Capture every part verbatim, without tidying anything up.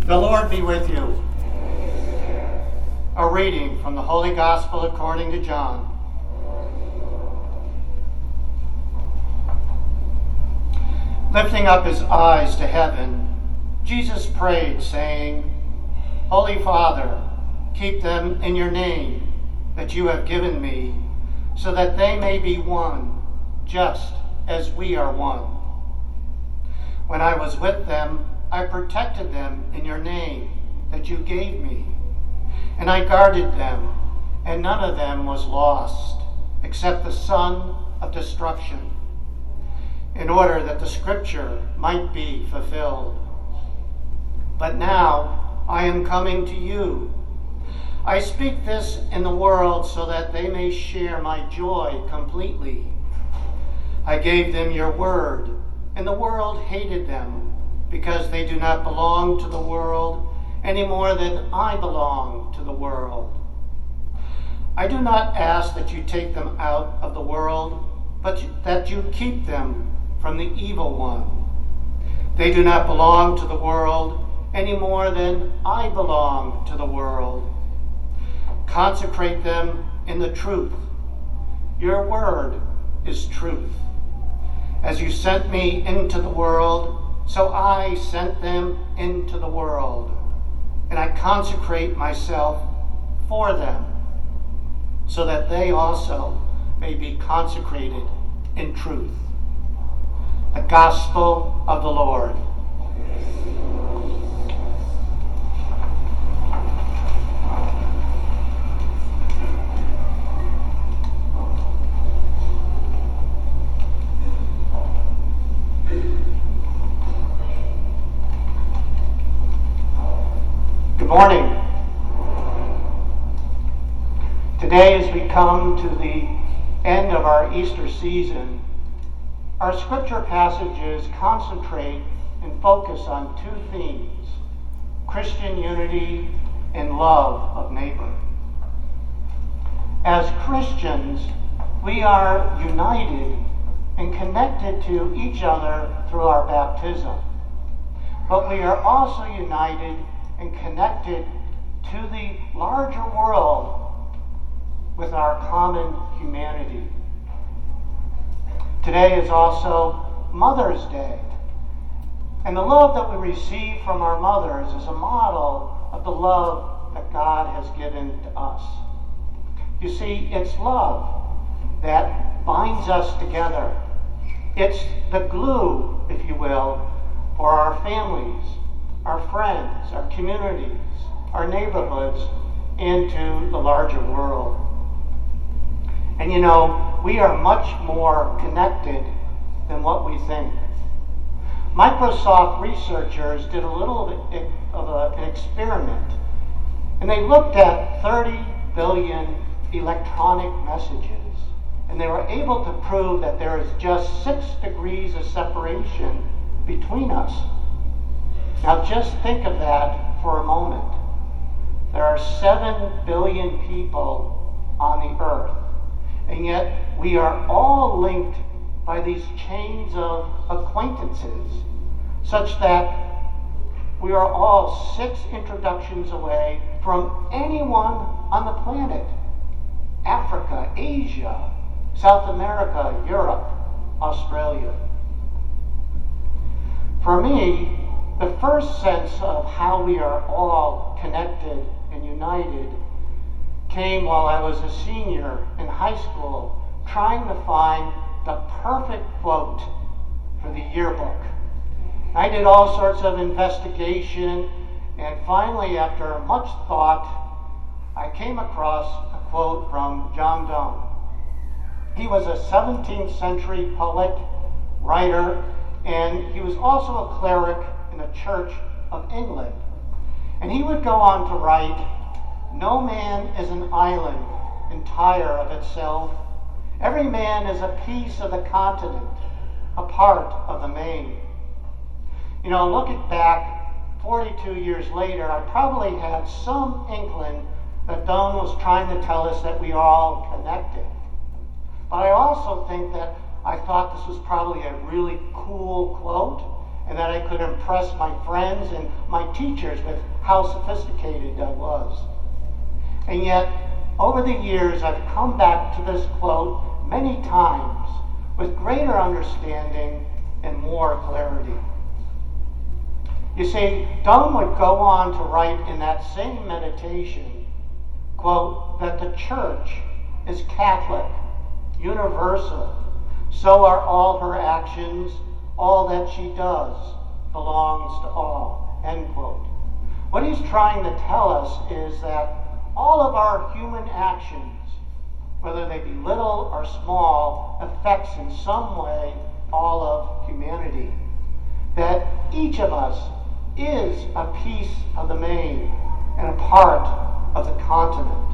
The Lord be with you. A reading from the Holy Gospel according to John. Lifting up his eyes to heaven, Jesus prayed, saying, Holy Father, keep them in your name that you have given me, so that they may be one, just as we are one. When I was with them, I protected them in your name that you gave me, and I guarded them, and none of them was lost, except the son of destruction, in order that the scripture might be fulfilled. But now I am coming to you. I speak this in the world so that they may share my joy completely. I gave them your word, and the world hated them, because they do not belong to the world any more than I belong to the world. I do not ask that you take them out of the world, but that you keep them from the evil one. They do not belong to the world any more than I belong to the world. Consecrate them in the truth. Your word is truth. As you sent me into the world, so I sent them into the world, and I consecrate myself for them, so that they also may be consecrated in truth. The Gospel of the Lord. Good morning. Today, as we come to the end of our Easter season, our scripture passages concentrate and focus on two themes: Christian unity and love of neighbor. As Christians, we are united and connected to each other through our baptism, but we are also united and connected to the larger world with our common humanity. Today is also Mother's Day, and the love that we receive from our mothers is a model of the love that God has given to us. You see, it's love that binds us together. It's the glue, if you will, for our families, our friends, our communities, our neighborhoods, and to the larger world. And you know, we are much more connected than what we think. Microsoft researchers did a little of a, an experiment, and they looked at thirty billion electronic messages, and they were able to prove that there is just six degrees of separation between us. Now just think of that for a moment. There are seven billion people on the earth, and yet we are all linked by these chains of acquaintances, such that we are all six introductions away from anyone on the planet. Africa, Asia, South America, Europe, Australia. For me, the first sense of how we are all connected and united came while I was a senior in high school, trying to find the perfect quote for the yearbook. I did all sorts of investigation, and finally, after much thought, I came across a quote from John Donne. He was a seventeenth century poet, writer, and he was also a cleric in the Church of England. And he would go on to write, "No man is an island entire of itself. Every man is a piece of the continent, a part of the main." You know, looking back forty-two years later, I probably had some inkling that Donne was trying to tell us that we are all connected. But I also think that I thought this was probably a really cool quote, and that I could impress my friends and my teachers with how sophisticated I was. And yet, over the years, I've come back to this quote many times with greater understanding and more clarity. You see, Doane would go on to write in that same meditation, quote, that the church is Catholic, universal. So are all her actions. All that she does belongs to all, end quote. What he's trying to tell us is that all of our human actions, whether they be little or small, affects in some way all of humanity. That each of us is a piece of the main and a part of the continent.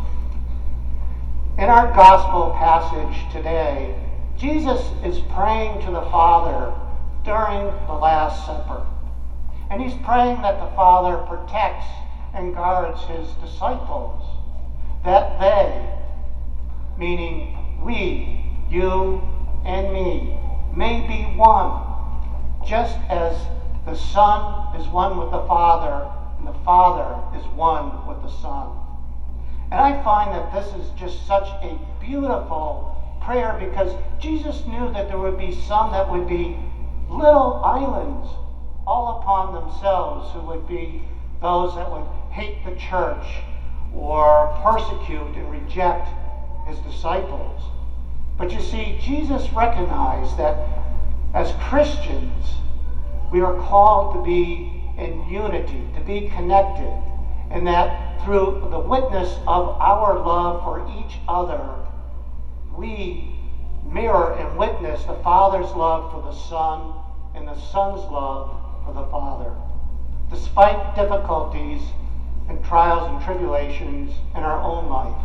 In our gospel passage today, Jesus is praying to the Father during the Last Supper. And he's praying that the Father protects and guards his disciples, that they, meaning we, you and me, may be one, just as the Son is one with the Father and the Father is one with the Son. And I find that this is just such a beautiful prayer because Jesus knew that there would be some that would be little islands all upon themselves who would be those that would hate the church or persecute and reject his disciples. But you see, Jesus recognized that as Christians, we are called to be in unity, to be connected, and that through the witness of our love for each other, we mirror and witness the Father's love for the Son and the Son's love for the Father, despite difficulties and trials and tribulations in our own life.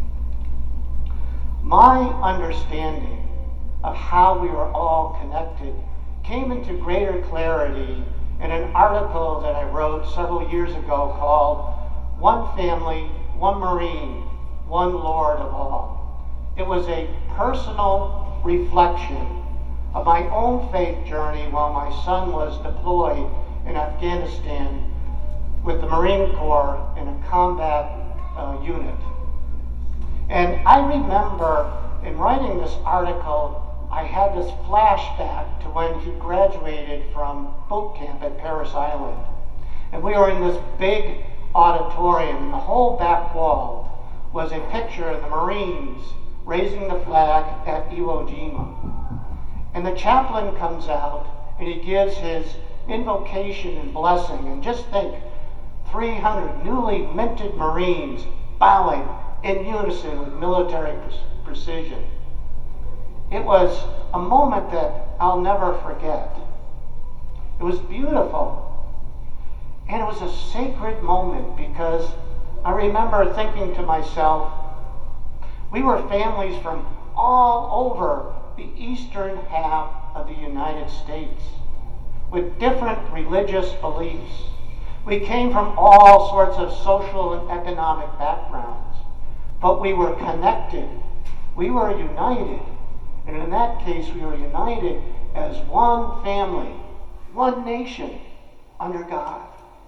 My understanding of how we are all connected came into greater clarity in an article that I wrote several years ago called One Family, One Marine, One Lord of All. It was a personal reflection of my own faith journey while my son was deployed in Afghanistan with the Marine Corps in a combat uh, unit. And I remember in writing this article, I had this flashback to when he graduated from boot camp at Parris Island. And we were in this big auditorium, and the whole back wall was a picture of the Marines raising the flag at Iwo Jima. And the chaplain comes out and he gives his invocation and blessing. And just think, three hundred newly minted Marines bowing in unison with military precision. It was a moment that I'll never forget. It was beautiful. And it was a sacred moment because I remember thinking to myself, we were families from all over the eastern half of the United States with different religious beliefs. We came from all sorts of social and economic backgrounds, but we were connected. We were united. And in that case, we were united as one family, one nation under God.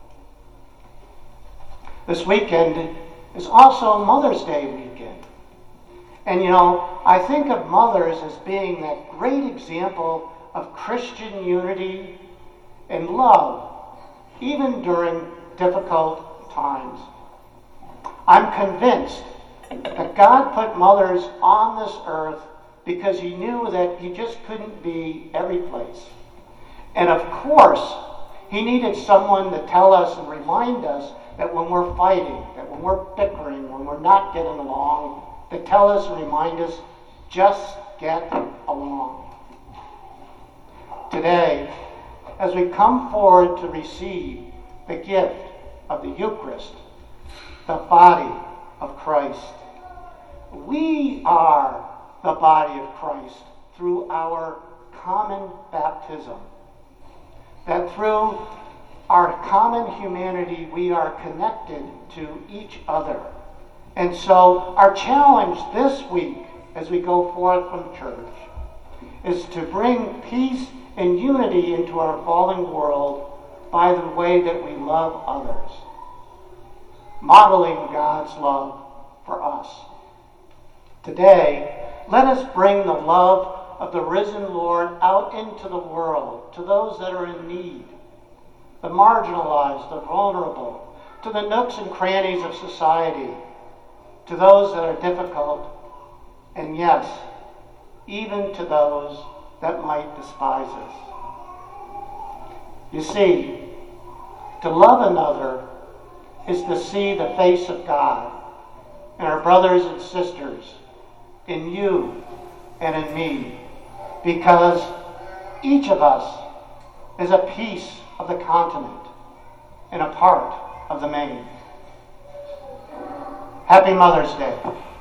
This weekend is also Mother's Day weekend. And you know, I think of mothers as being that great example of Christian unity and love, even during difficult times. I'm convinced that God put mothers on this earth because he knew that he just couldn't be every place. And of course, he needed someone to tell us and remind us that when we're fighting, that when we're bickering, when we're not getting along, to tell us and remind us, just get along. Today, as we come forward to receive the gift of the Eucharist, the body of Christ, we are the body of Christ through our common baptism. That through our common humanity, we are connected to each other. And so our challenge this week as we go forth from church is to bring peace and unity into our fallen world by the way that we love others, modeling God's love for us. Today, let us bring the love of the risen Lord out into the world, to those that are in need, the marginalized, the vulnerable, to the nooks and crannies of society, to those that are difficult, and yes, even to those that might despise us. You see, to love another is to see the face of God in our brothers and sisters, in you and in me, because each of us is a piece of the continent and a part of the main. Happy Mother's Day.